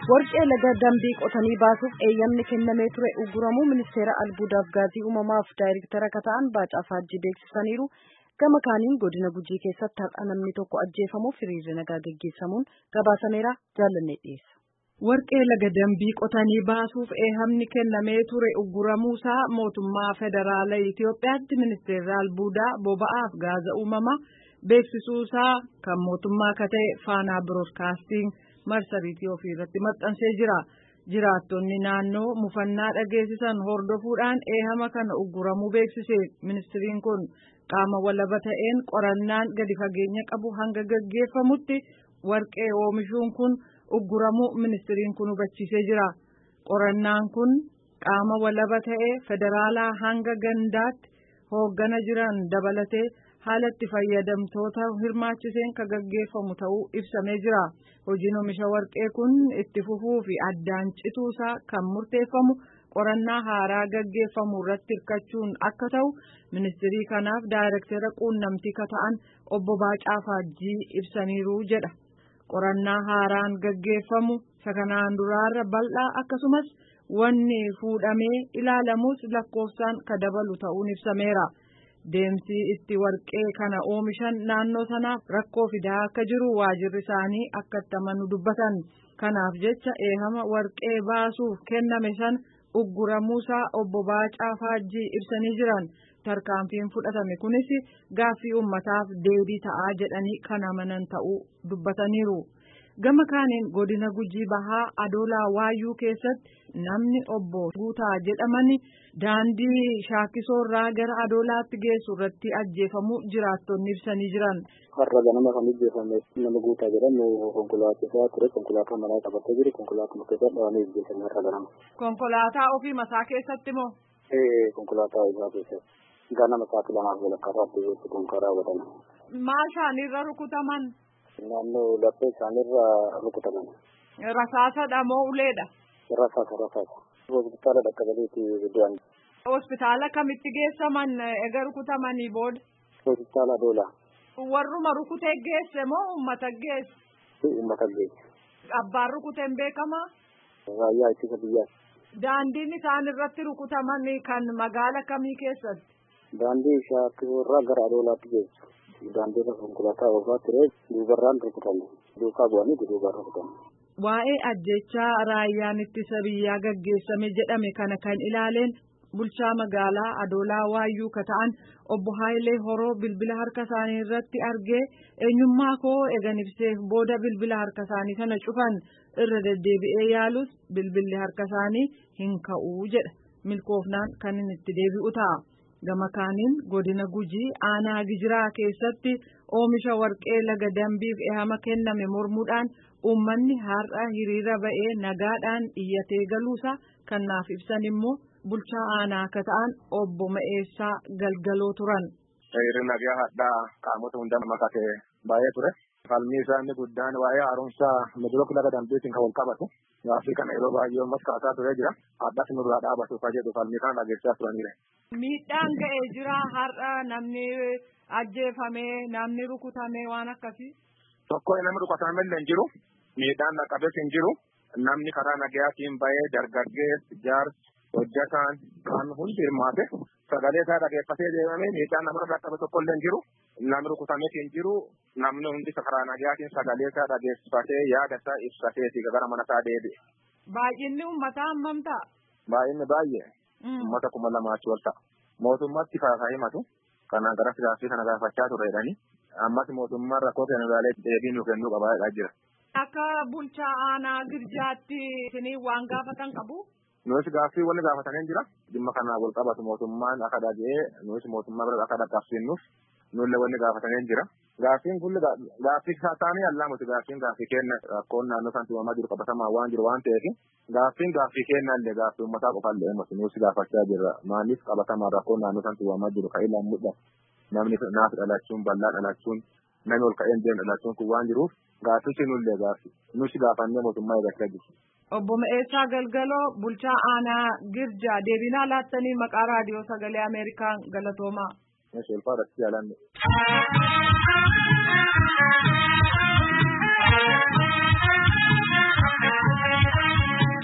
Warqee laga dambii qotanii baasuuf eeyyamni kennamee ture uguramuu ministeera albuudaaf gaazii uumamaaf daayirektara akka ta'an Baacaa Faajjii beeksisaniiru. Gama kaaniin godina Gujii keessatti har'a namni tokko ajjeefamuuf hiriirri nagaa gaggeessamuun gabaasameera. Jaallannee dhiyeessa. Warqee laga dambii qotanii baasuuf eeyyamni kennamee ture uguramuusaa mootummaa federaalaa Itiyoophiyaatti ministeerri albuudaa boba'aaf gaaza uumamaa beeksisuusaa kan mootummaa akka ta'e Faanaa Biroodkaastiin marsariitii ofii irratti maxxansee jira. Jiraattonni naannoo mufannaa dhageessisan hordofuudhaan eeyyama kana uguramuu beeksise. Ministiriin kun qaama walaba ta'een qorannaan gadi fageenya qabu hanga gaggeeffamutti warqee oomishuun kun uguramuu ministiriin kun hubachiisee jira. Qorannaan kun qaama walaba ta'ee federaalaa hanga gandaatti hooggana jiran dabalatee haala itti fayyadamtoota hirmaachiseen kan gaggeeffamu ta'uu ibsamee jira. Hojiin oomisha warqee kun itti fufuu fi addaan cituusaa kan murteeffamu qorannaa haaraa gaggeeffamu irratti hirkachuun akka ta'u ministirii kanaaf daayirektara quunnamtii kan ta'an obbo Baacaa Faajjii ibsaniiru jedha. Qorannaa haaraan gaggeeffamu sakanaan duraarra bal'aa akkasumas wanni fuudhamee ilaalamus lakkoofsaan kan dabalu ta'uun ibsameera. Deemsi itti warqee kana oomishan naannoo sanaaf rakkoo fidaa akka jiru waajirri isaanii akka itti amanu dubbatan. Kanaaf jecha eeyyama warqee baasuuf kenname san ugguramuusaa obbo Baacaa Faajjii ibsanii jiran. Tarkaanfiin fudhatame kunis gaaffii uummataaf deebii ta'aa jedhanii kan amanan ta'uu dubbataniiru. Gama kaaniin godina Gujii Bahaa Adoolaa Waayyuu keessatti namni obbo Guutaa jedhamani daandii Shaakkisoorraa gara Adoolaatti geessu irratti ajjeefamuu jiraattonni ibsanii jiran. Har'a ganama kan ajjeefame nama Guutaa jedhamu konkolaachisaa ture. Konkolaataa manaa qabatee jiru. Konkolaataa keessatti dhaabanii ajjeefame har'a ganama. Konkolaataa ofii masaa keessatti moo? Konkolaataa isaa keessatti. Ganama sa'aatii lamaaf walakkaa irratti konkolaataa hawwatan. Maal isaanirra rukutaman? Naannoo laphee isaanirra rukutaman. Rasaasadha moo uleedha? Rasaasa. Hospitaala dhaqqabaniiti du'an. Hospitaala kamitti geessaman egaa rukutamanii booda? Hospitaala Adoolaa. Warruma rukutee geesse moo uummata geesse? Uummata geesse. Abbaan rukuteen beekamaa? Raayyaa ittisa biyyaati. Daandiin isaan irratti rukutaman kan magaala kamii keessatti? Daandii Shaakkisoorraa gara Adoolaatti geessu. Daandiirra konkolaataa oofaa ture duubarraan rukutame. Duukaa bu'anii duubaan rukutame. Waa'ee ajjechaa raayyaan ittisa biyyaa gaggeessame jedhame kana kan ilaaleen bulchaa magaalaa Adoolaa Waayyuu kan ta'an obbo Haayilee Horoo bilbila harka isaanii irratti argee eenyummaa koo eegan ibseef booda bilbila harka isaanii sana cufan irra deddeebi'ee yaalus bilbilli harka isaanii hin ka'uu jedha. Milkoofnaan kan inni itti deebi'u ta'a. Gama kaaniin godina Gujii aanaa Gijiraa keessatti oomisha warqee laga dambiif eeyyama kenname mormuudhaan uummanni har'a hiriira ba'ee nagaadhaan iyyatee galuusaa kan naaf ibsan immoo bulchaa aanaa akka ta'an obbo Ma'eessaa Galgaloo turan. Hiriirri nagaa hadhaa qaamota hunda makatee baay'ee ture. Falmii isaanii guddaan waa'ee haaromsaa miidhagina laga dambiitiin kan wal qabatu. Gaaffii kana yeroo baay'ee uummata kaasaa turee jira. Addas nurraa dhaabatu kan jedhu falmii kana dhageessaa turaniire. Miidhaan ga'ee jira har'a namni ajjeefamee namni rukutamee waan akkasii. Tokko namni rukutamee illee hin jiru. Miidhaan dhaqqabees hin jiru. Namni karaa nagayaatiin bahee dargaggeessi jaarsi hojjataan kan hundi hirmaate sagalee isaa dhageeffatee deemame miidhaan nama dhaqqabe tokko illee hin jiru. Namni rukutamees hin jiru. Namni hundi karaa nagayaatiin sagalee isaa dhageeffatee yaada isaa ibsateeti gara mana isaa deebi'e. Baay'inni uummataa hammam ta'a? Baay'inni baay'ee. Uummata 2,000 ol ta'a. Mootummaatti faasaa himatu kanaan gara siyaasii kana gaafachaa turedhani. Ammas mootummaan rakkoo kana ilaalee deebii nu kennuu qabaa jira. Akka bulchaa aanaa Girjaatti isinii waan gaafatan qabu? Nuus gaaffii wanni gaafatanii jira. Dhimma kana wal qabatu mootummaan akka dhaga'ee nuus mootummaa bira akka dhaqqabsiinnuuf nullee wanni gaafatanii jira. Gaaffiin kun gaaffii taa'anii allaamuti gaaffii kenna rakkoon naannoo sanatti uumamaa jiru qabatamaa waan jiru waan ta'eef gaaffii kenna illee gaaffii uummataa qofa illee nuti nuus gaafachaa jirra. Maaliif qabatamaa rakkoon naannoo sanatti uumamaa jiru kan ilaalan mul'ata. Namni naaf dhalachuun bal'aa dhalachuun namni ol ka'een deemu dhalachuun kun waan jiruuf gaaffichi nullee gaaffii nuus gaafannee mootummaa eeggachaa jiru. Obbo Ma'eessaa Galgaloo bulchaa aanaa Girjaa deebinaa laattanii maqaa raadiyoo sagalee Ameerikaan galatoomaa. Meeshaa ulfaa irratti jaalanne.